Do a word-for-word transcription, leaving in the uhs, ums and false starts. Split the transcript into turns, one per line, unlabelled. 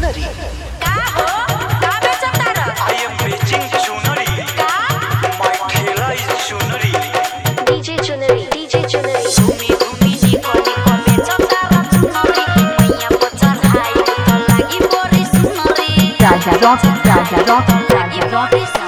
चुनरी
का हो का बेचता र
I am बेचिंग चुनरी
का
My ठेला is चुनरी
डीजे चुनरी डीजे चुनरी
घूमी घूमी निको निको बेचता र चुनरी मैया बचर हाई तो लागी बोरी सुनरी
Raja Rock, Raja Rock, Raja Rock.